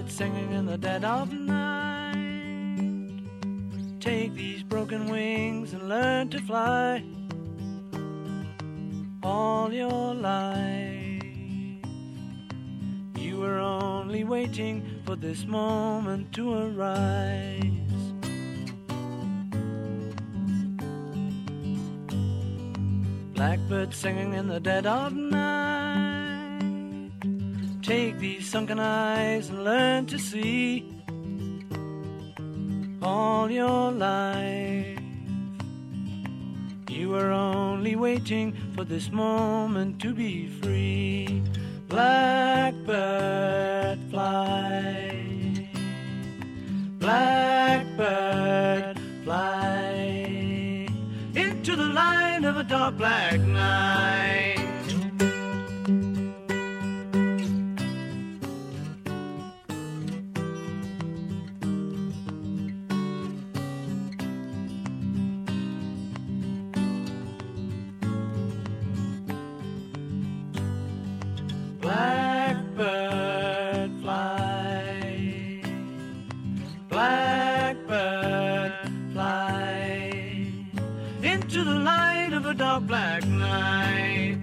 Blackbird singing in the dead of night. Take these broken wings and learn to fly. All your life you were only waiting for this moment to arise. Blackbird singing in the dead of night. Take these sunken eyes and learn to see. All your life you were only waiting for this moment to be free. Blackbird fly, blackbird fly into the light of a dark black night. Blackbird fly, blackbird fly into the light of a dark black night.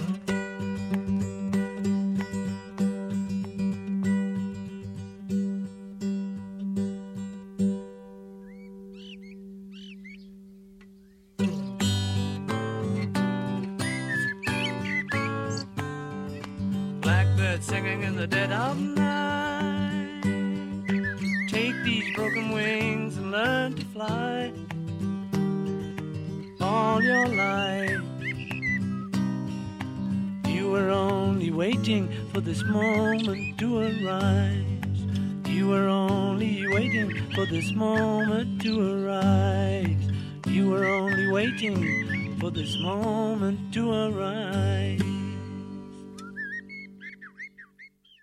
Blackbird singing in the dead of night. Take these broken wings and learn to fly. All your life you were only waiting for this moment to arise. You were only waiting for this moment to arise. You were only waiting for this moment to arise.